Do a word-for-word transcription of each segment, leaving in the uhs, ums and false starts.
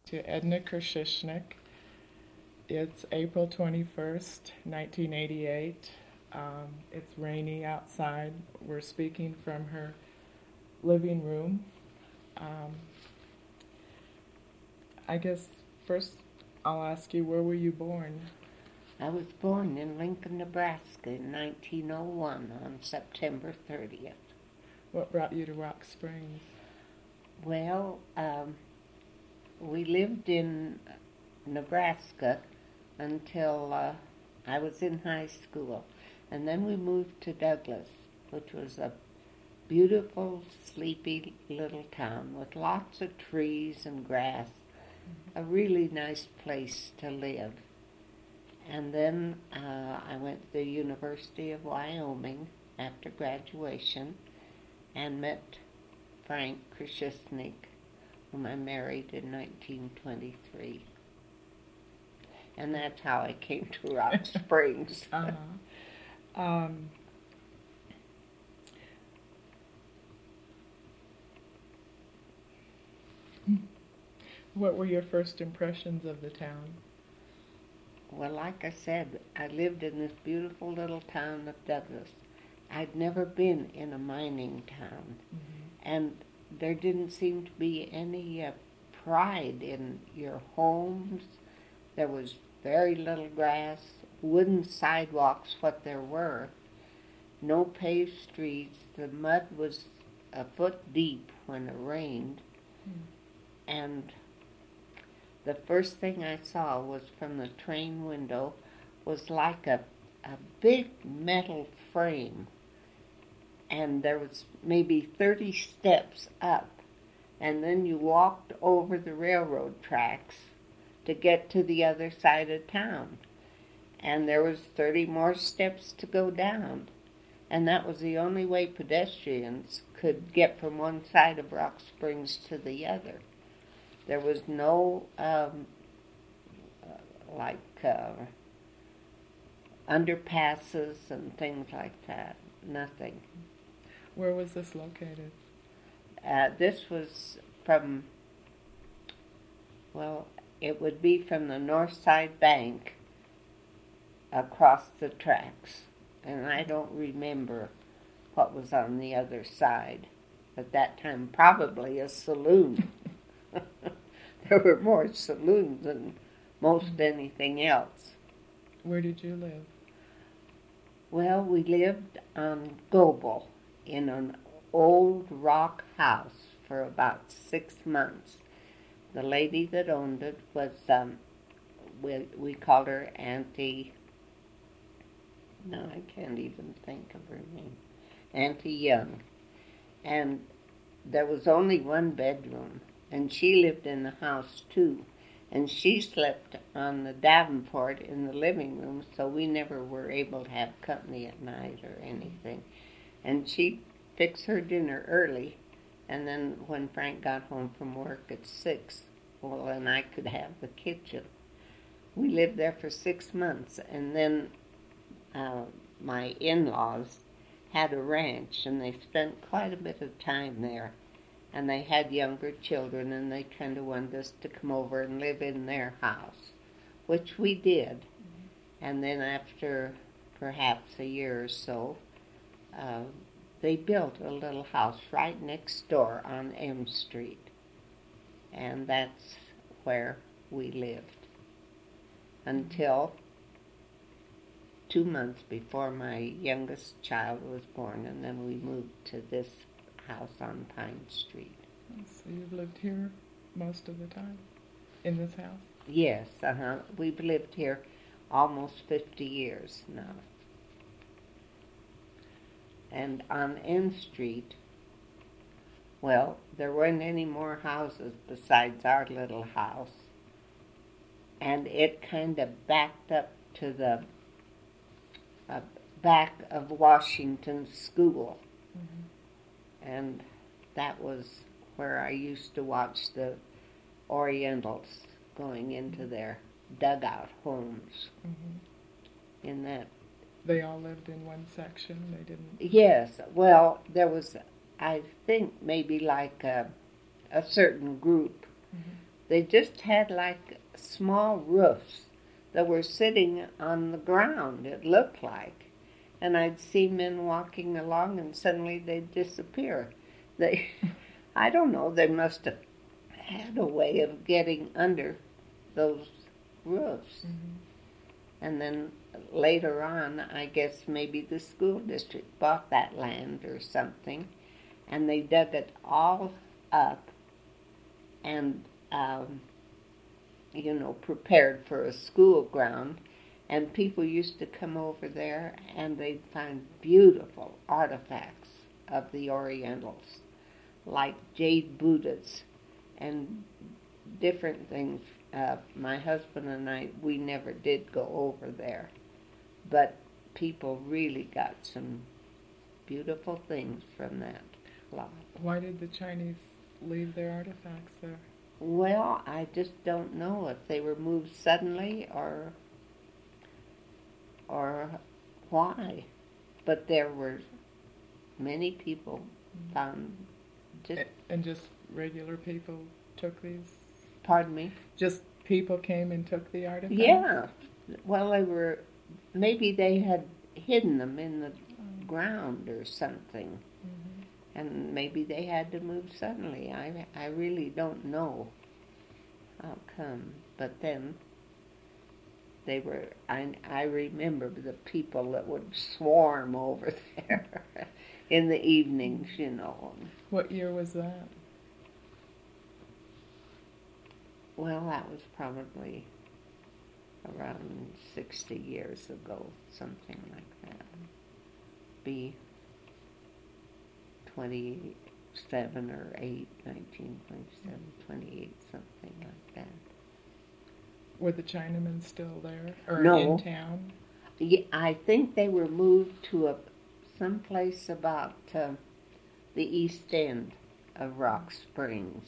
To Edna Kershishnik. It's April twenty-first, nineteen eighty-eight. Um, it's rainy outside. We're speaking from her living room. Um, I guess first I'll ask you, where were you born? I was born in Lincoln, Nebraska in nineteen oh one on September thirtieth. What brought you to Rock Springs? Well, um, we lived in Nebraska until uh, I was in high school. And then we moved to Douglas, which was a beautiful, sleepy little town with lots of trees and grass. Mm-hmm. A really nice place to live. And then uh, I went to the University of Wyoming after graduation and met Frank Krzyznik, whom I married in nineteen twenty-three. And that's how I came to Rock Springs. uh-huh. um, what were your first impressions of the town? Well, like I said, I lived in this beautiful little town of Douglas. I'd never been in a mining town. Mm-hmm. And there didn't seem to be any uh, pride in your homes. There was very little grass, wooden sidewalks, what there were, no paved streets. The mud was a foot deep when it rained. Mm. And the first thing I saw was from the train window was like a, a big metal frame. And there was maybe thirty steps up. And then you walked over the railroad tracks to get to the other side of town. And there was thirty more steps to go down. And that was the only way pedestrians could get from one side of Rock Springs to the other. There was no, um, uh, like, uh, underpasses and things like that. Nothing. Where was this located? Uh, this was from, well, it would be from the North Side Bank across the tracks. And I don't remember what was on the other side. At that time, probably a saloon. There were more saloons than most anything else. Where did you live? Well, we lived on Goebel in an old rock house for about six months. The lady that owned it was, um, we, we called her Auntie, no, I can't even think of her name, Auntie Young. And there was only one bedroom. And she lived in the house, too. And she slept on the Davenport in the living room, so we never were able to have company at night or anything. And she'd fix her dinner early, and then when Frank got home from work at six, well, then I could have the kitchen. We lived there for six months, and then uh, my in-laws had a ranch, and they spent quite a bit of time there. And they had younger children, and they kind of wanted us to come over and live in their house, which we did. Mm-hmm. And then after perhaps a year or so, uh, they built a little house right next door on M Street. And that's where we lived until two months before my youngest child was born, and then we moved to this house on Pine Street. So you've lived here most of the time, in this house? Yes, uh-huh. We've lived here almost fifty years now. And on M Street, well, there weren't any more houses besides our little house. And it kind of backed up to the uh, back of Washington School. Mm-hmm. And that was where I used to watch the Orientals going into their dugout homes. Mm-hmm. In that. They all lived in one section? They didn't? Yes. Well, there was, I think, maybe like a, a certain group. Mm-hmm. they just had like small roofs that were sitting on the ground, it looked like. And I'd see men walking along and suddenly they'd disappear. They, I don't know, they must have had a way of getting under those roofs. Mm-hmm. And then later on, I guess maybe the school district bought that land or something, and they dug it all up and, um, you know, prepared for a school ground. And people used to come over there and they'd find beautiful artifacts of the Orientals, like jade Buddhas and different things. Uh, my husband and I, we never did go over there. But people really got some beautiful things from that lot. Why did the Chinese leave their artifacts there? Well, I just don't know if they were moved suddenly or or why. But there were many people found just... And just regular people took these? Pardon me? Just people came and took the artifacts? Yeah. Well, they were... Maybe they had hidden them in the Oh. ground or something. Mm-hmm. And maybe they had to move suddenly. I, I really don't know how come. But then they were, I, I remember the people that would swarm over there in the evenings, you know. What year was that? Well, that was probably around sixty years ago, something like that. Be twenty-seven or eight, nineteen twenty-seven, twenty-eight, something like that. Were the Chinamen still there? Or No. in town? Yeah, I think they were moved to a someplace about uh, the east end of Rock Springs.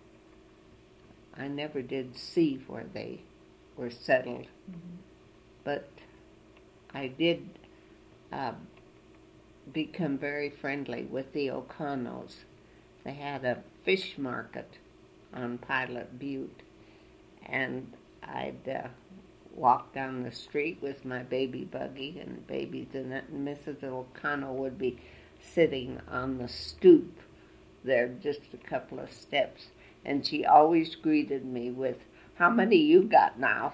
I never did see where they were settled, Mm-hmm. but I did uh, become very friendly with the O'Connells. They had a fish market on Pilot Butte, and I'd uh, walk down the street with my baby buggy and babies in it, and Missus O'Connell would be sitting on the stoop there, just a couple of steps, and she always greeted me with, "How many you got now?"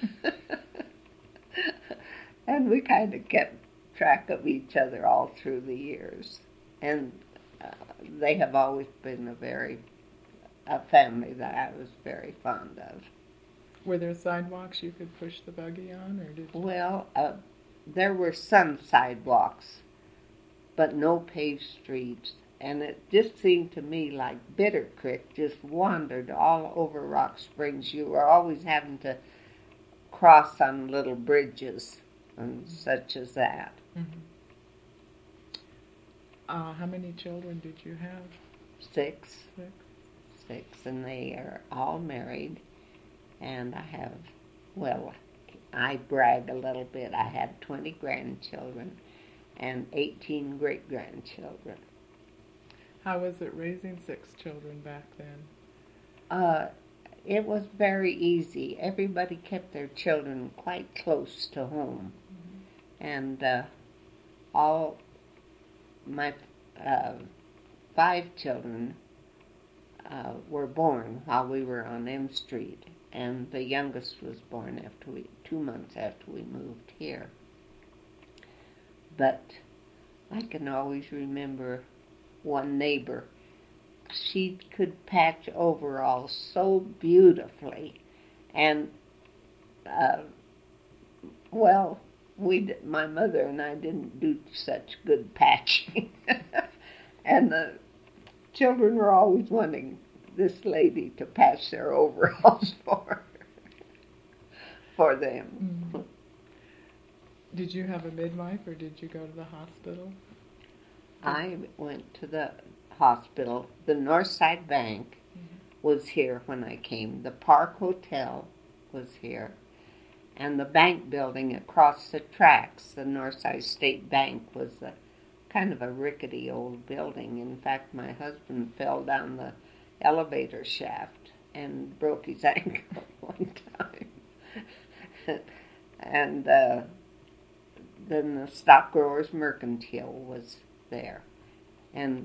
And we kind of kept track of each other all through the years, and uh, they have always been a very a family that I was very fond of. Were there sidewalks you could push the buggy on, or did you? Well, uh, there were some sidewalks, but no paved streets, and it just seemed to me like Bitter Creek just wandered all over Rock Springs. You were always having to cross on little bridges and such as that. Mm-hmm. Uh, how many children did you have? Six. Six. Six, and they are all married. And I have, well, I brag a little bit. I had twenty grandchildren and eighteen great-grandchildren. How was it raising six children back then? Uh, it was very easy. Everybody kept their children quite close to home. Mm-hmm. And uh, all my uh, five children uh, were born while we were on M Street. And the youngest was born after we, two months after we moved here. But I can always remember one neighbor. She could patch overalls so beautifully, and uh, well, we, my mother and I didn't do such good patching, and the children were always wanting this lady to patch their overalls for for them. Mm-hmm. Did you have a midwife, or did you go to the hospital? I went to the hospital. The Northside Bank mm-hmm. was here when I came. The Park Hotel was here. And the bank building across the tracks, the Northside State Bank, was a kind of a rickety old building. In fact, my husband fell down the elevator shaft and broke his ankle one time. and uh, then the Stock Growers Mercantile was there. And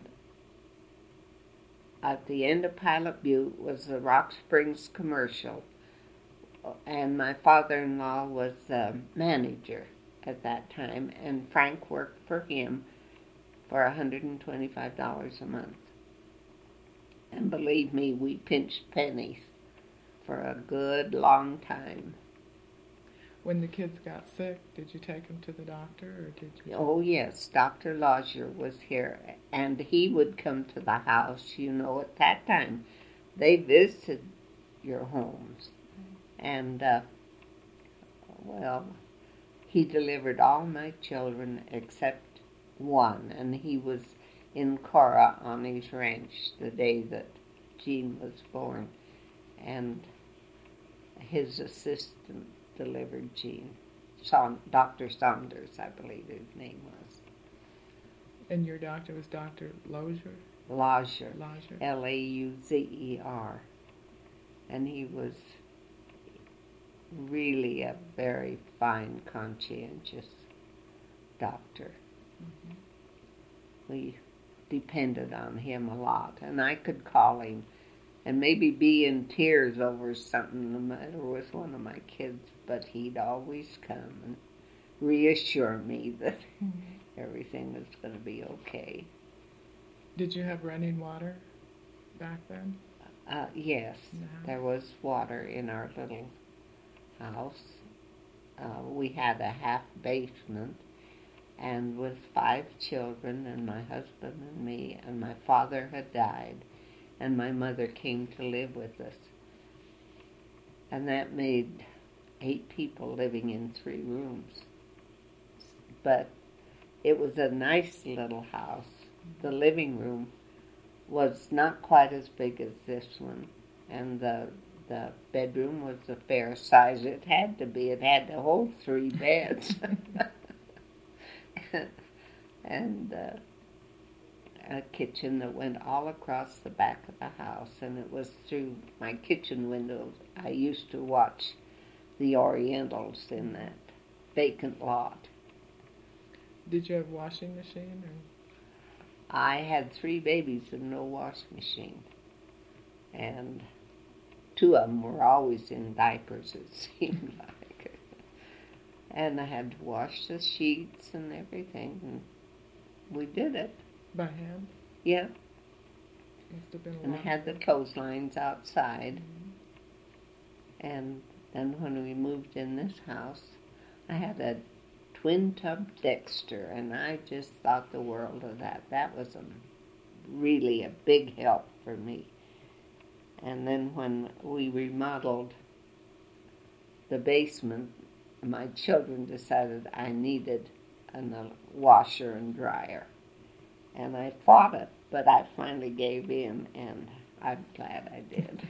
at the end of Pilot Butte was the Rock Springs Commercial. And my father-in-law was the manager at that time, and Frank worked for him for one hundred twenty-five dollars a month. And believe me, we pinched pennies for a good long time. When the kids got sick, did you take them to the doctor, or did you? Oh, yes, Doctor Lodger was here, and he would come to the house. You know, at that time, they visited your homes. And, uh, well, he delivered all my children except one, and he was in Cora on his ranch the day that Jean was born, and his assistant delivered Jean. Doctor Saunders, I believe his name was. And your doctor was Doctor Lozier? Lodger. Lodger. L A U Z E R. And he was really a very fine, conscientious doctor. Mm-hmm. We depended on him a lot, and I could call him and maybe be in tears over something the matter with one of my kids, but he'd always come and reassure me that mm-hmm. everything was going to be okay. Did you have running water back then? Uh, yes, no. There was water in our little house. Uh, we had a half basement, and with five children, and my husband and me, and my father had died, and my mother came to live with us. And that made eight people living in three rooms. But it was a nice little house. The living room was not quite as big as this one, and the the bedroom was a fair size. It had to be. It had to hold three beds. and uh, a kitchen that went all across the back of the house, and it was through my kitchen window I used to watch the Orientals in that vacant lot. Did you have a washing machine? Or? I had three babies and no washing machine. And two of them were always in diapers, it seemed like. And I had to wash the sheets and everything, and we did it. By hand? Yeah. Must have been a lot. And I had the clotheslines outside. Mm-hmm. And then when we moved in this house, I had a twin tub Dexter, and I just thought the world of that. That was a, really a big help for me. And then when we remodeled the basement, my children decided I needed a washer and dryer. And I fought it, but I finally gave in, and I'm glad I did.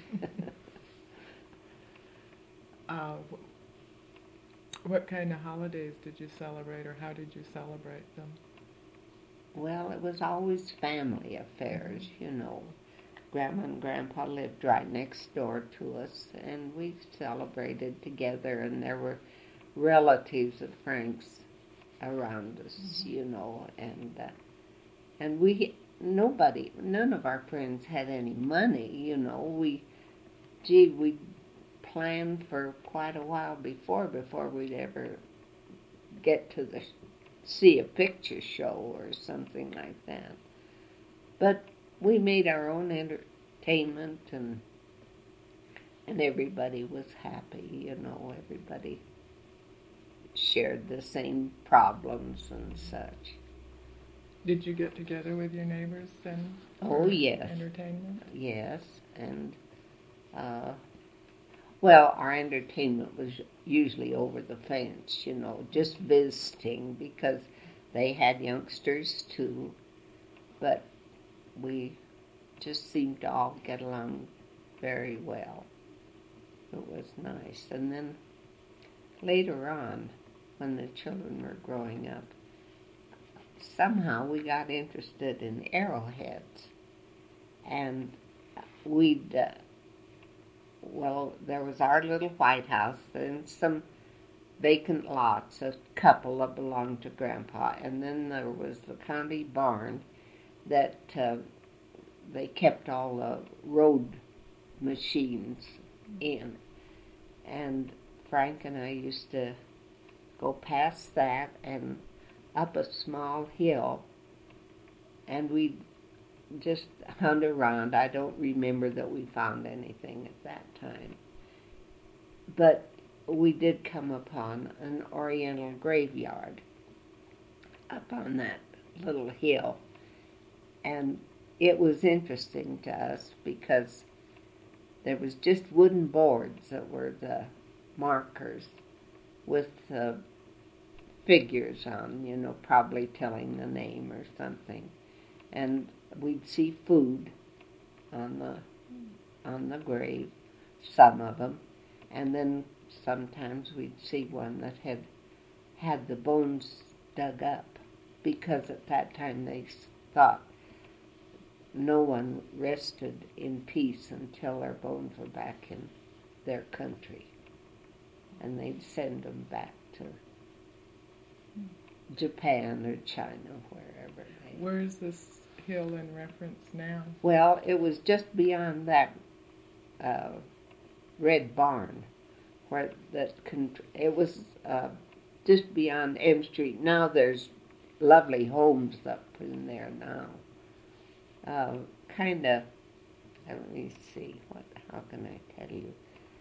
uh, what kind of holidays did you celebrate, or how did you celebrate them? Well, it was always family affairs, you know. Grandma and Grandpa lived right next door to us, and we celebrated together, and there were relatives of Frank's around us, mm-hmm. you know, and uh, and we, nobody, none of our friends had any money, you know. We, gee, we planned for quite a while before, before we'd ever get to the, see a picture show or something like that. But we made our own entertainment, and and everybody was happy, you know, everybody shared the same problems and such. Did you get together with your neighbors then? Oh, yes. Entertainment? Yes, and, uh, well, our entertainment was usually over the fence, you know, just visiting, because they had youngsters too, but we just seemed to all get along very well. It was nice. And then later on, when the children were growing up, somehow we got interested in arrowheads. And we'd uh, well, there was our little White House and some vacant lots, a couple that belonged to Grandpa, and then there was the county barn that uh, they kept all the road machines in. And Frank and I used to go past that and up a small hill, and we'd just hunt around. I don't remember that we found anything at that time. But we did come upon an Oriental graveyard up on that little hill. And it was interesting to us because there was just wooden boards that were the markers with the figures on, you know, probably telling the name or something. And we'd see food on the on the grave, some of them, and then sometimes we'd see one that had had the bones dug up, because at that time they thought no one rested in peace until their bones were back in their country, and they'd send them back to Japan or China, wherever they. Where is this hill in reference now? Well, it was just beyond that uh, red barn, where that con- it was uh, just beyond M Street. Now there's lovely homes up in there now. Uh, kind of. Let me see. What? How can I tell you?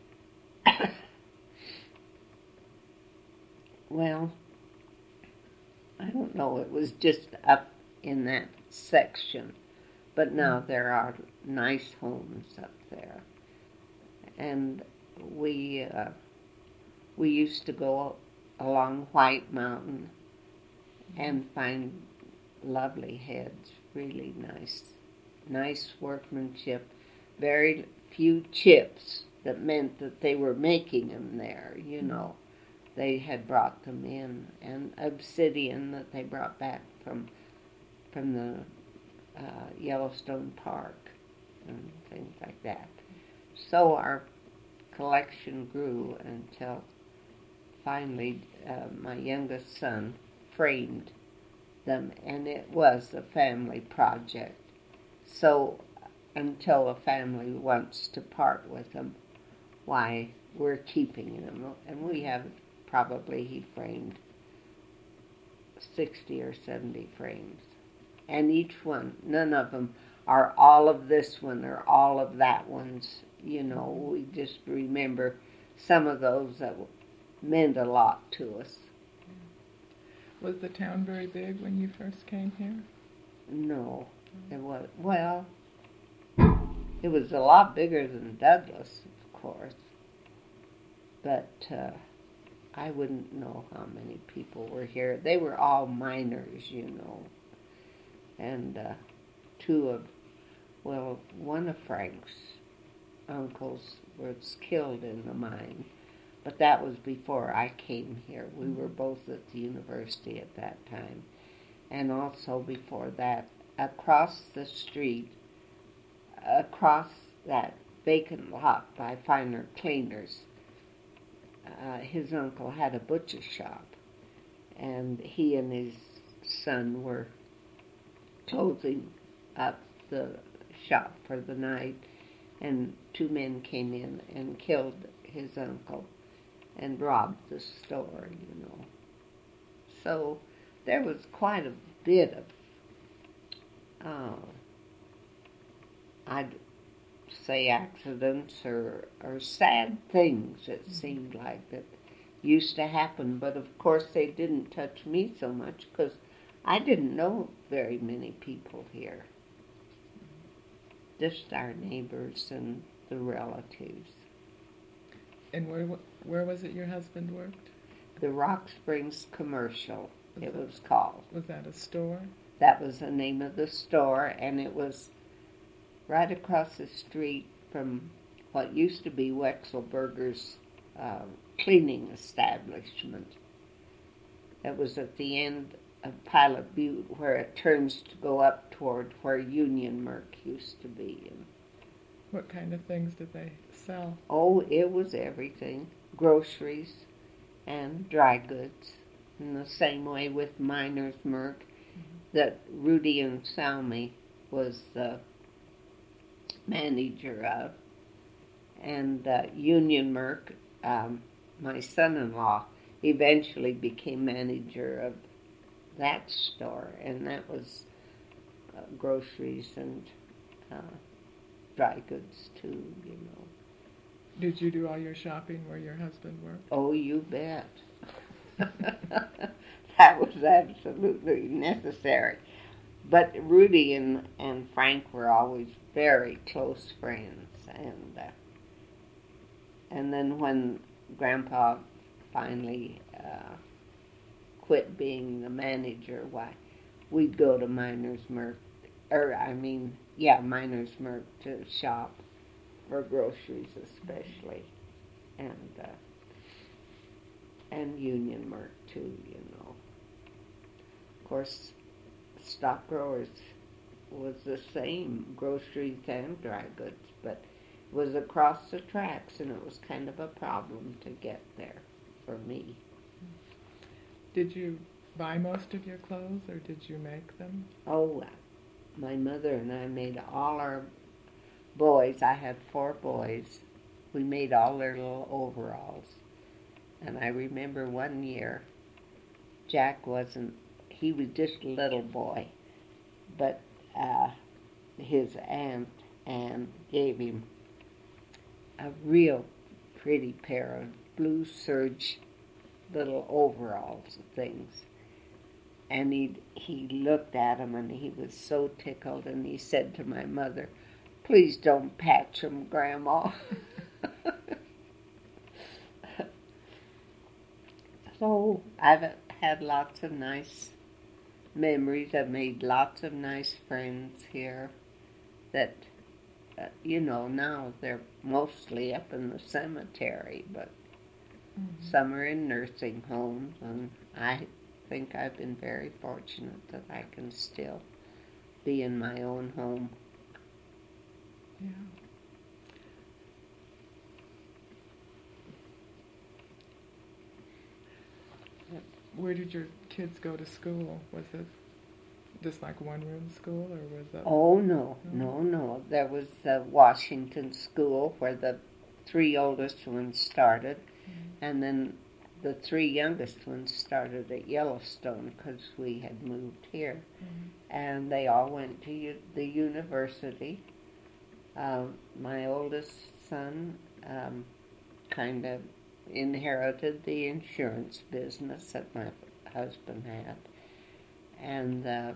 Well, I don't know. It was just up in that section, but now there are nice homes up there, and we uh, we used to go along White Mountain and find lovely heads, really nice, nice workmanship. Very few chips that meant that they were making them there. You know, they had brought them in, and obsidian that they brought back from from the uh, Yellowstone Park and things like that. So our collection grew until finally uh, my youngest son framed them, and it was a family project. So until a family wants to part with them, why, we're keeping them. And we have probably, he framed sixty or seventy frames. And each one, none of them are all of this one or all of that one's. You know, we just remember some of those that meant a lot to us. Was the town very big when you first came here? No, it was, well, it was a lot bigger than Douglas, of course, but uh, I wouldn't know how many people were here. They were all miners, you know, and uh, two of, well, one of Frank's uncles was killed in the mine, but that was before I came here. We were both at the university at that time. And also before that, across the street, across that vacant lot by Finer Cleaners, uh, his uncle had a butcher shop, and he and his son were closing up the shop for the night, and two men came in and killed his uncle and robbed the store, you know. So there was quite a bit of, uh, I'd say accidents or, or sad things, it seemed like, that used to happen. But of course they didn't touch me so much because I didn't know very many people here. Just our neighbors and the relatives. And where where was it your husband worked? The Rock Springs Commercial, Was it that- was called. Was that a store? That was the name of the store, and it was right across the street from what used to be Wexelberger's uh, cleaning establishment. It was at the end of Pilot Butte, where it turns to go up toward where Union Merc used to be. And What kind of things did they sell? Oh, it was everything. Groceries and dry goods. In the same way with Miner's Merc that Rudy and Salmi was the manager of. And uh, Union Merc, um, my son-in-law, eventually became manager of that store. And that was uh, groceries and uh, dry goods too, you know. Did you do all your shopping where your husband worked? Oh, you bet. That was absolutely necessary. But Rudy and, and Frank were always very close friends. And, uh, and then when Grandpa finally uh, quit being the manager, why, we'd go to Miner's Merc, or I mean, yeah, Miner's Merc to shop for groceries especially, and uh, and Union Merc too, you know. Of course, Stock Growers was the same, groceries and dry goods, but it was across the tracks, and it was kind of a problem to get there for me. Did you buy most of your clothes, or did you make them? Oh, my mother and I made all our boys, I had four boys, we made all their little overalls. And I remember one year, Jack wasn't, he was just a little boy, but uh, his aunt Anne gave him a real pretty pair of blue serge little overalls things. And he, he looked at them and he was so tickled, and he said to my mother, "Please don't patch them, Grandma." So I've had lots of nice memories. I've made lots of nice friends here that, uh, you know, now they're mostly up in the cemetery, but mm-hmm. some are in nursing homes, and I think I've been very fortunate that I can still be in my own home. Yeah. Where did your kids go to school? Was it just like one-room school, or was that? Oh, no, no, no. There was the Washington School where the three oldest ones started, mm-hmm. and then the three youngest ones started at Yellowstone because we had moved here. Mm-hmm. And they all went to u- the university. Um, my oldest son um, kind of inherited the insurance business that my husband had. And uh,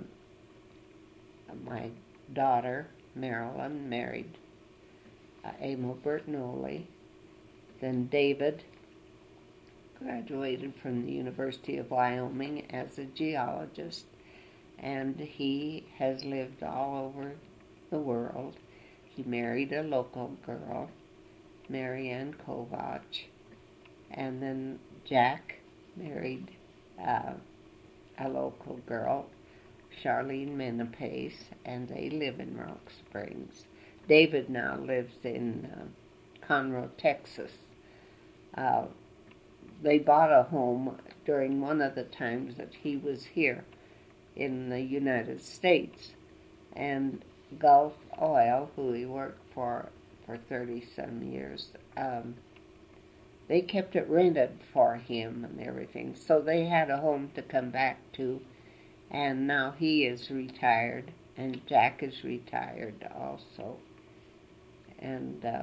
my daughter, Marilyn, married uh, Emil Bertinoli. Then David graduated from the University of Wyoming as a geologist, and he has lived all over the world. He married a local girl, Marianne Kovach, and then Jack married uh, a local girl, Charlene Menapace, and they live in Rock Springs. David now lives in uh, Conroe, Texas. Uh, they bought a home during one of the times that he was here in the United States, and Gulf Oil, who he worked for for thirty-some years, um, they kept it rented for him and everything, so they had a home to come back to, and now he is retired, and Jack is retired also, and uh,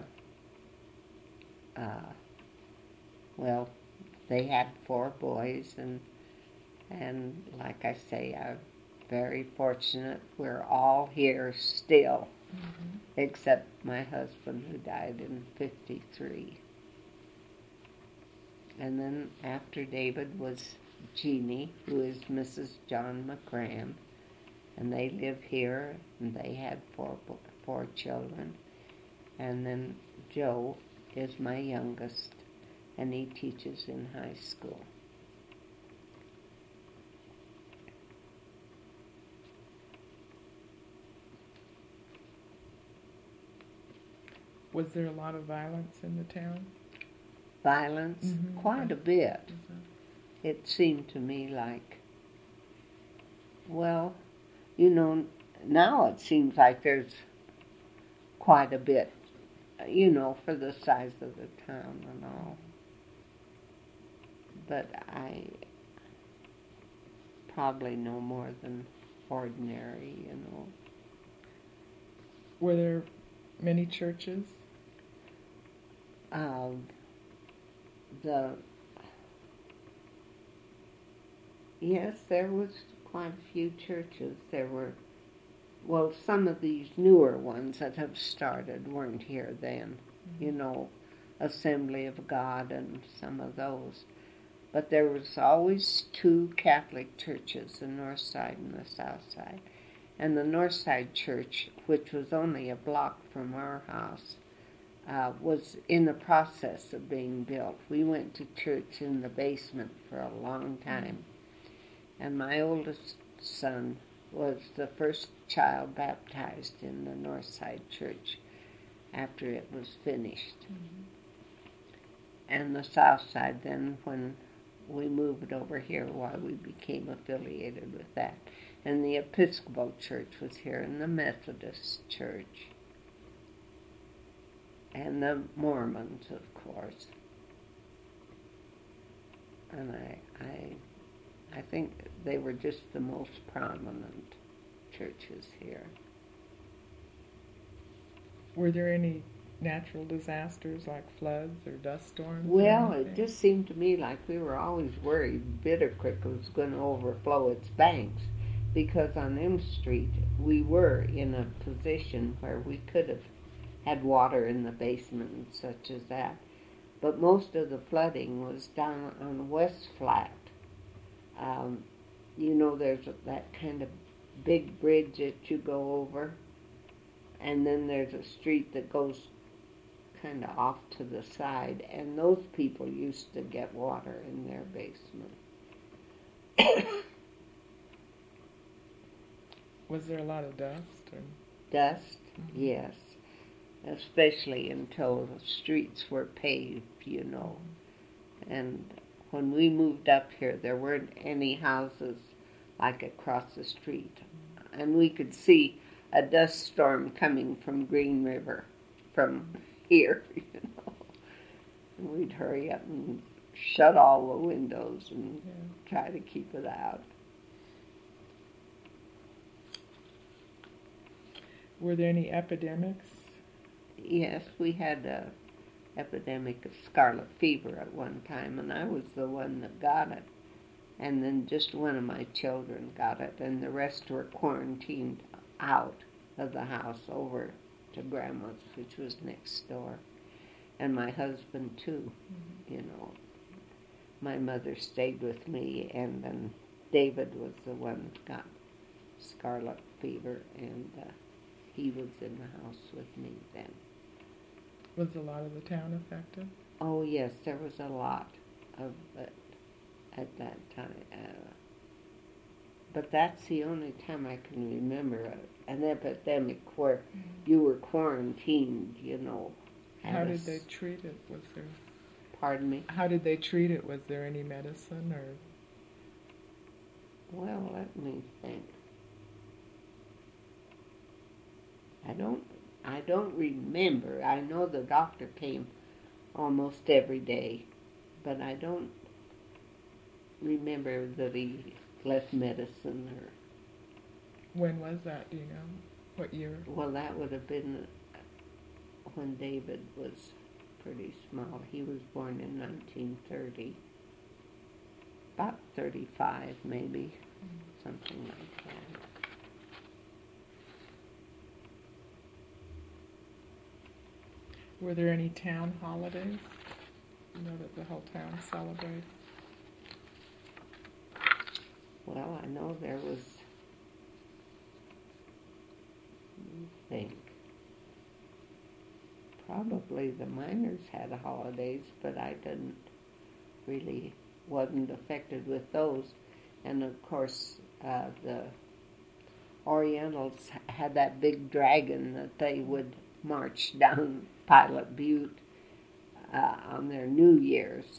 uh, well, they had four boys, and and like I say, I'm very fortunate. We're all here still, mm-hmm. except my husband, who died in fifty-three. And then after David was Jeannie, who is Missus John McCram, and they live here, and they had four four children. And then Joe is my youngest, and he teaches in high school. Was there a lot of violence in the town? Violence, Mhm. quite a bit. Is that- It seemed to me like, well, you know, now it seems like there's quite a bit, you know, for the size of the town and all. But I probably no more than ordinary, you know. Were there many churches? Um, the yes, there was quite a few churches. There were, well, some of these newer ones that have started weren't here then. Mm-hmm. You know, Assembly of God and some of those. But there was always two Catholic churches, the North Side and the South Side. And the North Side Church, which was only a block from our house, uh, was in the process of being built. We went to church in the basement for a long time. And my oldest son was the first child baptized in the North Side Church after it was finished. Mm-hmm. And the South Side then, when we moved over here, why we became affiliated with that. And the Episcopal Church was here, and the Methodist Church, and the Mormons, of course. And I, I, I think they were just the most prominent churches here. Were there any natural disasters like floods or dust storms? Well, it just seemed to me like we were always worried Bitter Creek was going to overflow its banks, because on M Street we were in a position where we could have had water in the basement and such as that. But most of the flooding was down on West Flat. Um, you know, there's that kind of big bridge that you go over, and then there's a street that goes kind of off to the side, and those people used to get water in their basement. Was there a lot of dust? Or? Dust, mm-hmm. Yes. Especially until the streets were paved, you know. And when we moved up here, there weren't any houses like across the street. And we could see a dust storm coming from Green River, from here, you know. And we'd hurry up and shut all the windows and yeah. try to keep it out. Were there any epidemics? Yes, we had a epidemic of scarlet fever at one time, and I was the one that got it. And then just one of my children got it, and the rest were quarantined out of the house over to Grandma's, which was next door. And my husband, too, mm-hmm. you know. My mother stayed with me, and then David was the one that got scarlet fever, and uh, he was in the house with me then. Was a lot of the town affected? Oh, yes, there was a lot of it at that time. Uh, but that's the only time I can remember an epidemic where mm-hmm. you were quarantined, you know. How did they treat it? Was there... Pardon me? How did they treat it? Was there any medicine or... Well, let me think. I don't I don't remember. I know the doctor came almost every day, but I don't remember that he left medicine or... When was that, do you know? What year? Well, that would have been when David was pretty small. He was born in nineteen thirty. About thirty-five, maybe. Mm. Something like that. Were there any town holidays, you know, that the whole town celebrated? Well, I know there was, I think, probably the miners had holidays, but I didn't really, wasn't affected with those. And of course, uh, the Orientals had that big dragon that they would march down Pilot Butte uh, on their New Year's.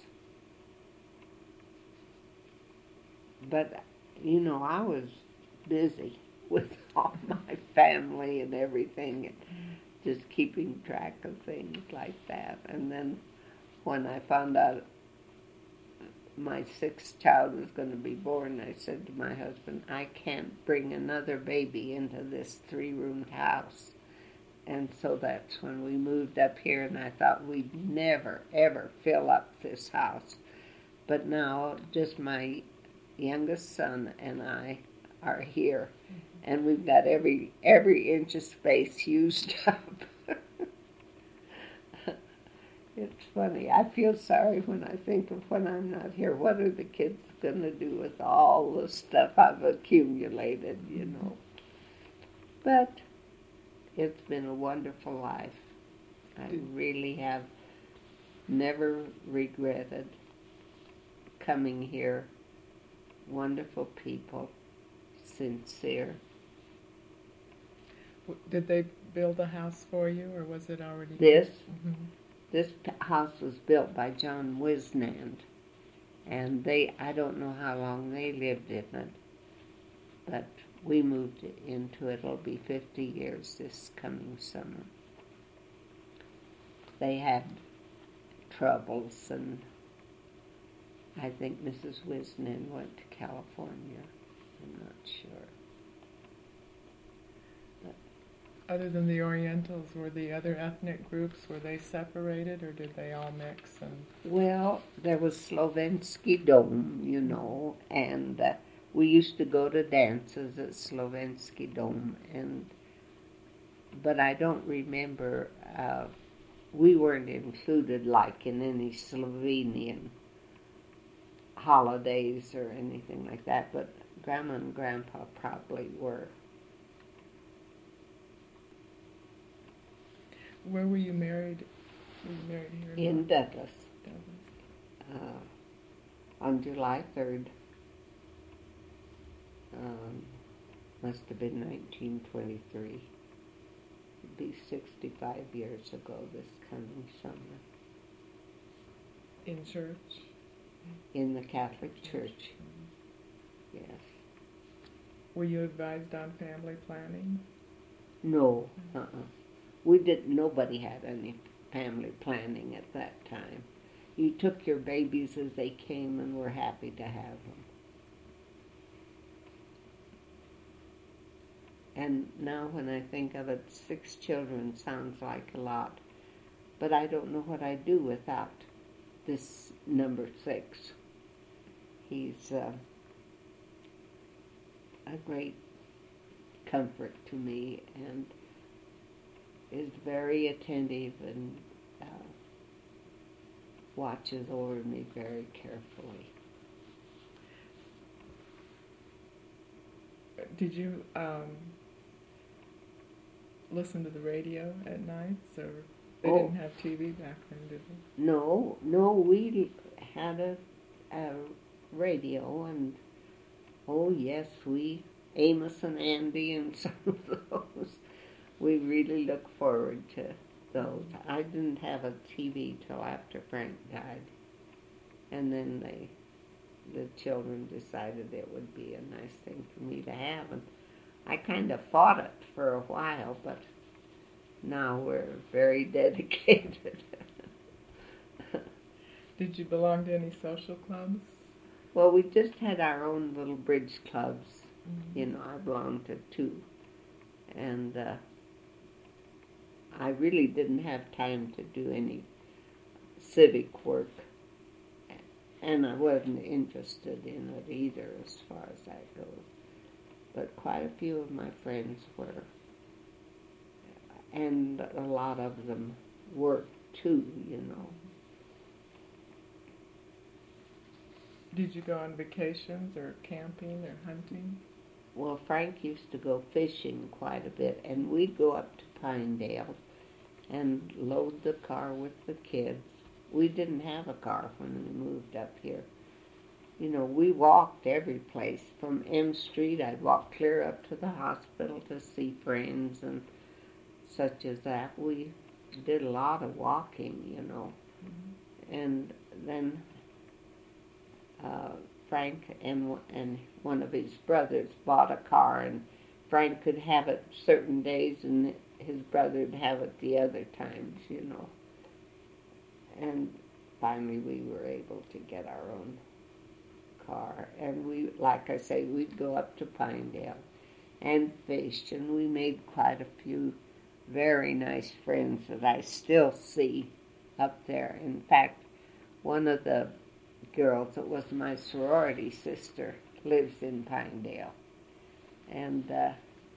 But, you know, I was busy with all my family and everything, and just keeping track of things like that. And then when I found out my sixth child was going to be born, I said to my husband, I can't bring another baby into this three-roomed house. And so that's when we moved up here, and I thought we'd never, ever fill up this house. But now just my youngest son and I are here, and we've got every every inch of space used up. It's funny. I feel sorry when I think of when I'm not here. What are the kids going to do with all the stuff I've accumulated, you know? But it's been a wonderful life. I really have never regretted coming here. Wonderful people, sincere. Did they build a house for you, or was it already This? Mm-hmm. This house was built by John Wisnand, and they, I don't know how long they lived in it, but we moved into it. It'll be fifty years this coming summer. They had troubles, and I think Missus Wisnand went to California. I'm not sure. Other than the Orientals, were the other ethnic groups, were they separated, or did they all mix? And Well, there was Slovensky Dome, you know, and uh, we used to go to dances at Slovensky Dome, and but I don't remember, uh, we weren't included like in any Slovenian holidays or anything like that, but Grandma and Grandpa probably were. where were you married? Were you married here? In Douglas. Douglas. Uh, on July third. Um, must have been nineteen twenty-three. It'd be sixty-five years ago this coming summer. In church? In the Catholic Church. Yes. Were you advised on family planning? No. Uh-uh. We didn't, nobody had any family planning at that time. You took your babies as they came and were happy to have them. And now when I think of it, six children sounds like a lot. But I don't know what I'd do without this number six. He's uh, a great comfort to me, and is very attentive and uh, watches over me very carefully. Did you um, listen to the radio at nights, or they Oh. didn't have T V back then, did they? No, no, we had a, a radio, and oh yes, we, Amos and Andy and some of those. We really look forward to those. I didn't have a T V till after Frank died. And then they, the children decided it would be a nice thing for me to have. And I kind of fought it for a while, but now we're very dedicated. Did you belong to any social clubs? Well, we just had our own little bridge clubs. Mm-hmm. You know, I belonged to two. And uh, I really didn't have time to do any civic work, and I wasn't interested in it either as far as that goes. But quite a few of my friends were, and a lot of them worked too, you know. Did you go on vacations or camping or hunting? Well, Frank used to go fishing quite a bit, and we'd go up to Pinedale and load the car with the kids. We didn't have a car when we moved up here. You know, we walked every place. From M Street, I'd walk clear up to the hospital to see friends, and such as that. We did a lot of walking, you know. Mm-hmm. And then uh, Frank and, and one of his brothers bought a car, and Frank could have it certain days and his brother would have it the other times, you know. And finally we were able to get our own car. And we, like I say, we'd go up to Pinedale and fish, and we made quite a few very nice friends that I still see up there. In fact, one of the girls that was my sorority sister lives in Pinedale. And uh,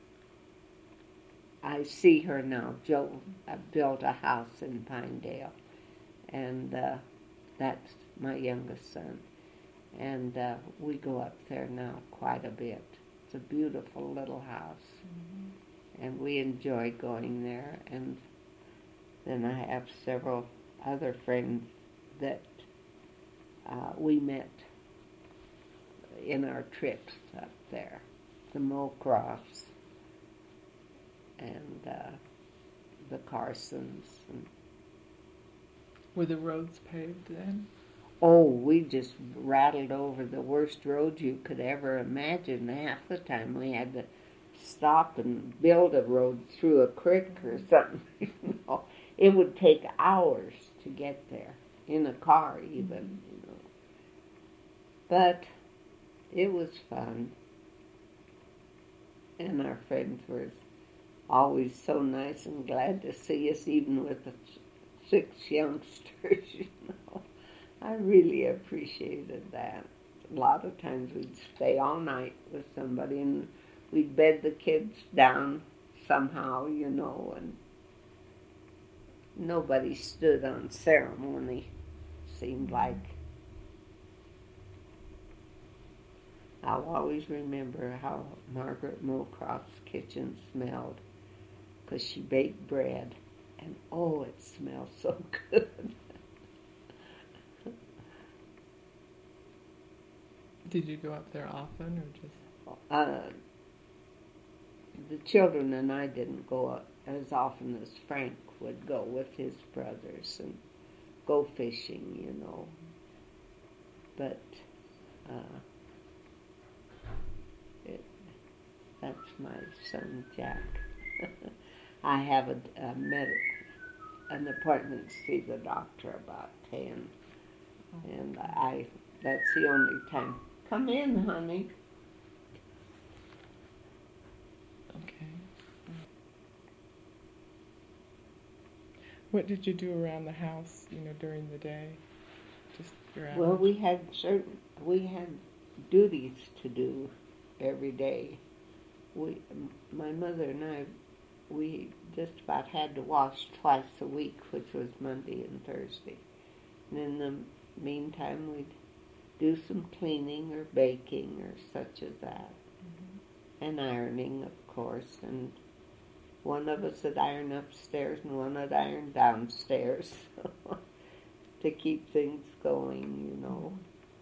I see her now. Joe uh, built a house in Pinedale, and uh, that's my youngest son. And uh, we go up there now quite a bit. It's a beautiful little house, mm-hmm. and we enjoy going there. And then I have several other friends that uh, we met in our trips up there. The Mocrofts and uh, the Carsons. And were the roads paved then? Oh, we just rattled over the worst roads you could ever imagine. Half the time we had to stop and build a road through a creek or something. You know, it would take hours to get there, in a car even, you know. But it was fun. And our friends were always so nice and glad to see us, even with the six youngsters, you know. I really appreciated that. A lot of times we'd stay all night with somebody and we'd bed the kids down somehow, you know, and nobody stood on ceremony, seemed like. I'll always remember how Margaret Mocroft's kitchen smelled, because she baked bread, and oh, it smelled so good. Did you go up there often, or just? Uh, the children and I didn't go up as often as Frank would go with his brothers and go fishing, you know. But uh, it, that's my son Jack. I have a, a med- an appointment to see the doctor about ten, and I that's the only time. Come in, honey. Okay. What did you do around the house, you know, during the day? Just around. Well, we had certain we had duties to do every day. We, my mother and I, we just about had to wash twice a week, which was Monday and Thursday. And in the meantime, we'd do some cleaning or baking or such as that. Mm-hmm. And ironing, of course. And one of us would iron upstairs and one would iron downstairs to keep things going, you know.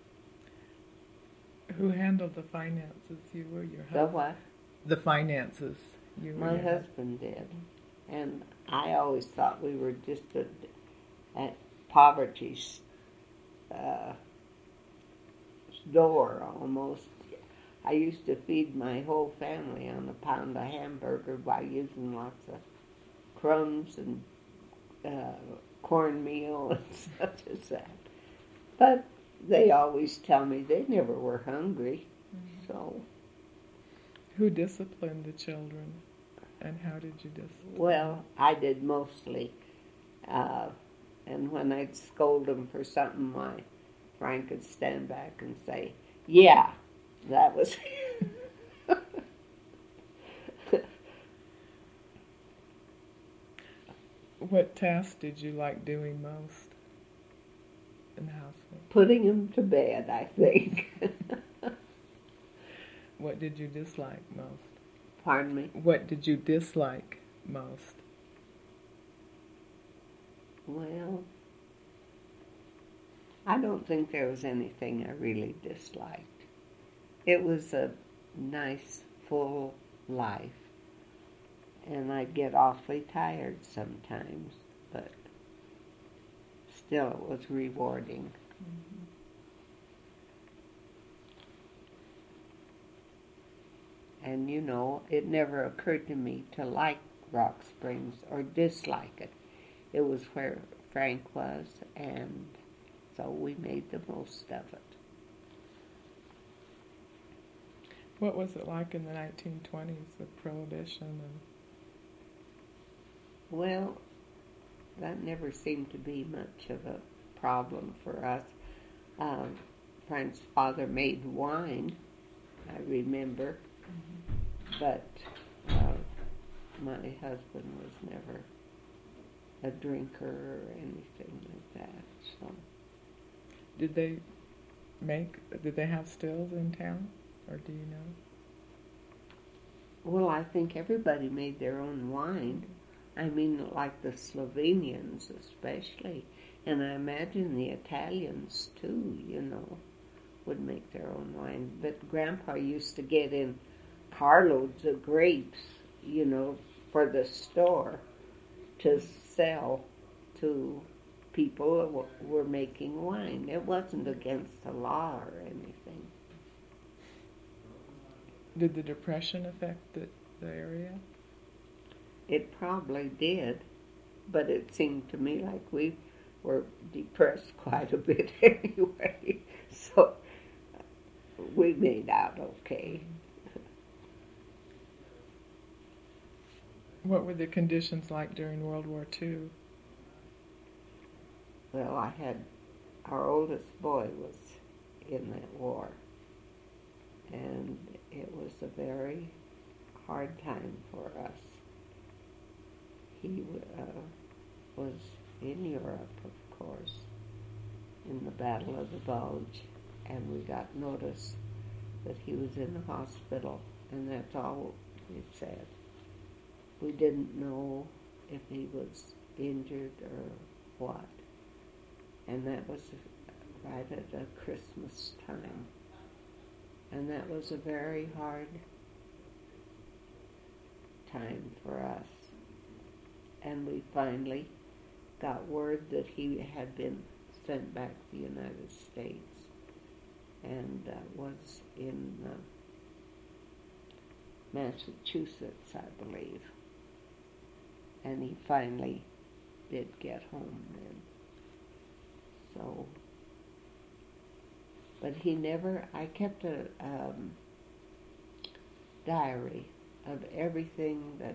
Who handled the finances? You or your husband? The what? The finances. You My or your husband did. And I always thought we were just at, at poverty's uh, door almost. I used to feed my whole family on a pound of hamburger by using lots of crumbs and uh, cornmeal and such as that. But they always tell me they never were hungry. Mm-hmm. So, who disciplined the children, and how did you discipline? Well, I did mostly. Uh, and when I'd scold them for something, my Frank would stand back and say, "Yeah, that was." What task did you like doing most in the household? Putting them to bed, I think. What did you dislike most? Pardon me? What did you dislike most? Well, I don't think there was anything I really disliked. It was a nice, full life. and I'd get awfully tired sometimes, but still it was rewarding. Mm-hmm. And you know, it never occurred to me to like Rock Springs or dislike it. It was where Frank was, and so we made the most of it. What was it like in the nineteen twenties with Prohibition? And Well, that never seemed to be much of a problem for us. Um, Frank's father made wine, I remember, mm-hmm. but uh, my husband was never a drinker or anything like that. So, Did they make? Did they have stills in town, or do you know? well, I think everybody made their own wine. I mean, like the Slovenians especially, and I imagine the Italians too, you know, would make their own wine. But Grandpa used to get in carloads of grapes, you know, for the store to sell to people who were making wine. It wasn't against the law or anything. Did the Depression affect the, the area? It probably did, but it seemed to me like we were depressed quite a bit anyway. So we made out okay. What were the conditions like during World War Two? Well, I had, our oldest boy was in that war, and it was a very hard time for us. He uh, was in Europe, of course, in the Battle of the Bulge, and we got notice that he was in the hospital, and that's all it said. We didn't know if he was injured or what, and that was right at a Christmas time, and that was a very hard time for us. And we finally got word that he had been sent back to the United States and uh, was in uh, Massachusetts, I believe. And he finally did get home then. So, but he never, I kept a um, diary of everything that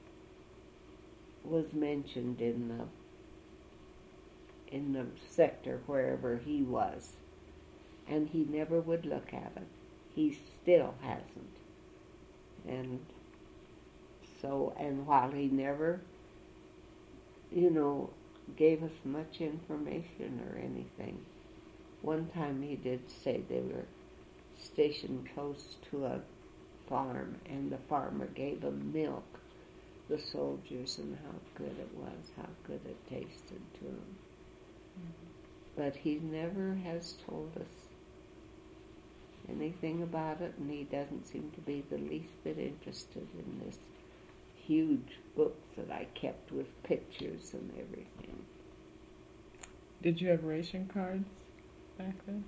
was mentioned in the in the sector wherever he was, and he never would look at it. He still hasn't. And so, and while he never, you know, gave us much information or anything, one time he did say they were stationed close to a farm, and the farmer gave them milk, the soldiers, and how good it was, how good it tasted to them. Mm-hmm. But he never has told us anything about it, and he doesn't seem to be the least bit interested in this huge book that I kept with pictures and everything. Did you have ration cards back then?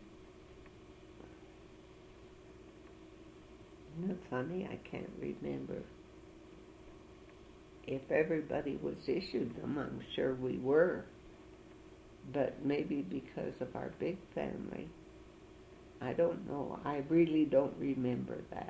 Isn't that funny? I can't remember. If everybody was issued them, I'm sure we were. But maybe because of our big family, I don't know. I really don't remember that.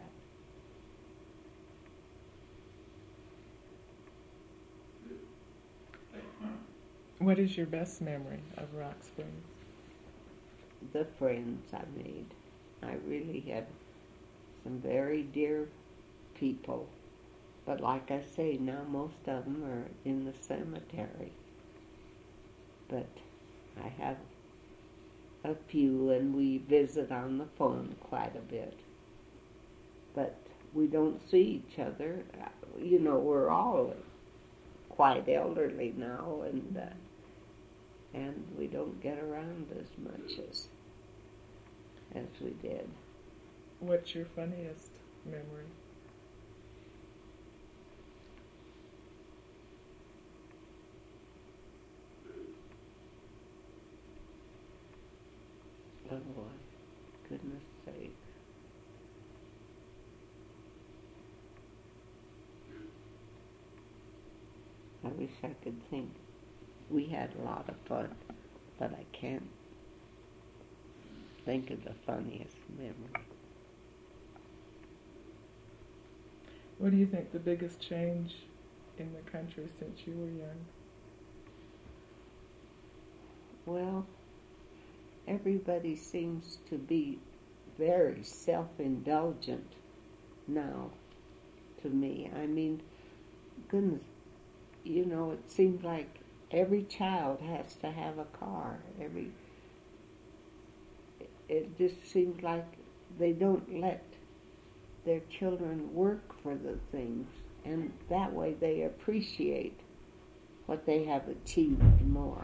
What is your best memory of Rock Springs? The friends I made. I really had some very dear people. But like I say, now most of them are in the cemetery. But I have a few, and we visit on the phone quite a bit. But we don't see each other. You know, we're all quite elderly now, and uh, and we don't get around as much as as we did. What's your funniest memory? Oh, goodness sake. I wish I could think. We had a lot of fun, but I can't think of the funniest memory. What do you think the biggest change in the country since you were young? Well, everybody seems to be very self-indulgent now, to me. I mean, goodness, you know, it seems like every child has to have a car. Every, it just seems like they don't let their children work for the things, and that way they appreciate what they have achieved more.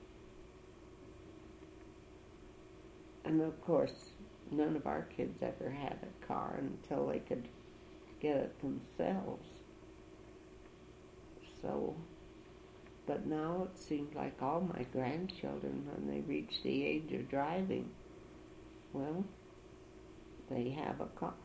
And of course, none of our kids ever had a car until they could get it themselves. So, but now it seems like all my grandchildren, when they reach the age of driving, well, they have a car.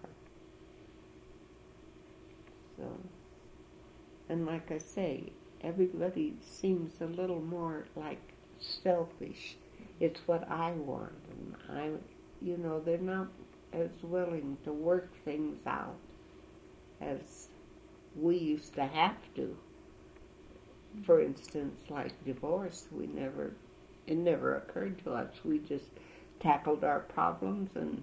So, and like I say, everybody seems a little more like selfish. It's what I want, and I, you know, they're not as willing to work things out as we used to have to. For instance, like divorce, we never, it never occurred to us. We just tackled our problems and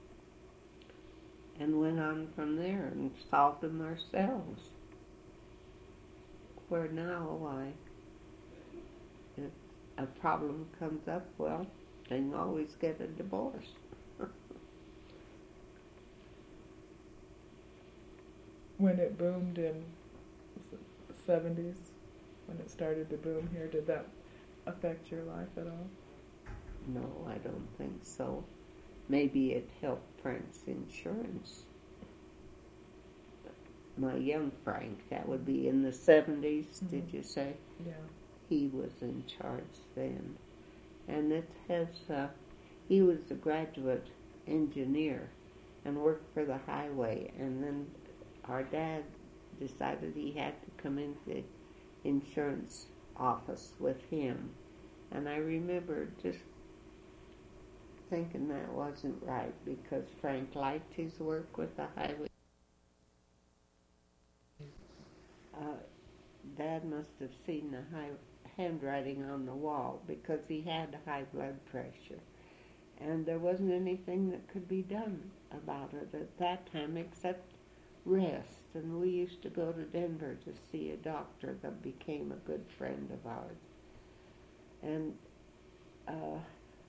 and went on from there and solved them ourselves. Where now, why, if a problem comes up, well, they can always get a divorce. When it boomed in the seventies, when it started to boom here, did that affect your life at all? No, I don't think so. Maybe it helped Frank's insurance. My young Frank, that would be in the seventies, mm-hmm. Did you say? Yeah. He was in charge then. And it has, uh, he was a graduate engineer and worked for the highway. And then our dad decided he had to come into the insurance office with him. And I remember just thinking that wasn't right because Frank liked his work with the highway. Uh, Dad must have seen the high handwriting on the wall because he had high blood pressure. And there wasn't anything that could be done about it at that time except rest. And we used to go to Denver to see a doctor that became a good friend of ours. And uh,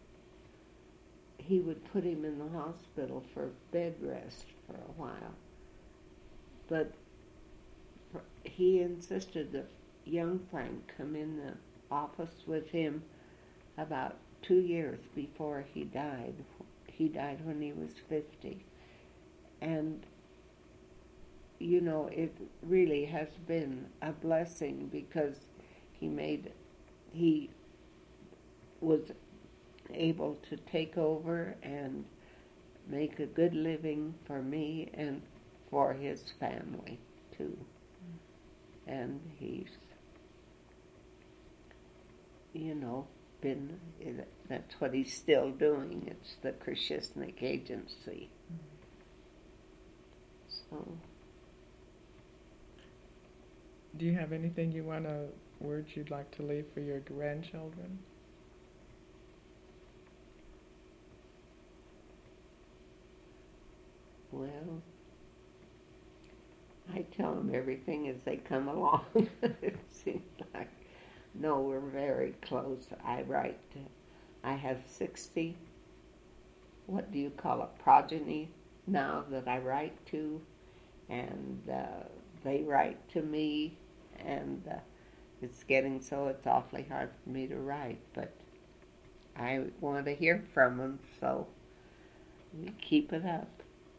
he would put him in the hospital for bed rest for a while. But he insisted that young Frank come in the office with him about two years before he died. He died when he was fifty. And, you know, it really has been a blessing because he made, he was able to take over and make a good living for me and for his family, too. And he's, you know, been, that's what he's still doing. It's the Krishishnik Agency. So. Do you have anything you want to, words you'd like to leave for your grandchildren? Well, I tell them everything as they come along. It seems like, no, we're very close. I write, I have sixty, what do you call it, progeny now that I write to, and uh, they write to me, and uh, it's getting so it's awfully hard for me to write, but I want to hear from them, so we keep it up.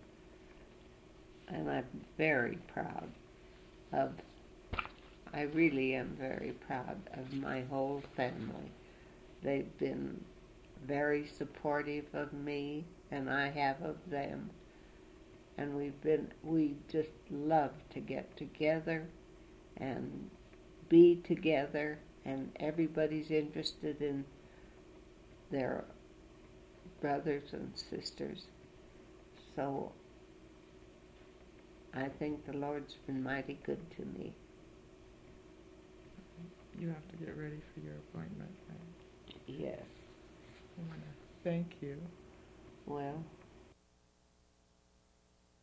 And I'm very proud of, I really am very proud of my whole family. They've been very supportive of me, and I have of them. And we've been, we just love to get together and be together, and everybody's interested in their brothers and sisters. So I think the Lord's been mighty good to me. You have to get ready for your appointment. Right? Yes. I want to thank you. Well,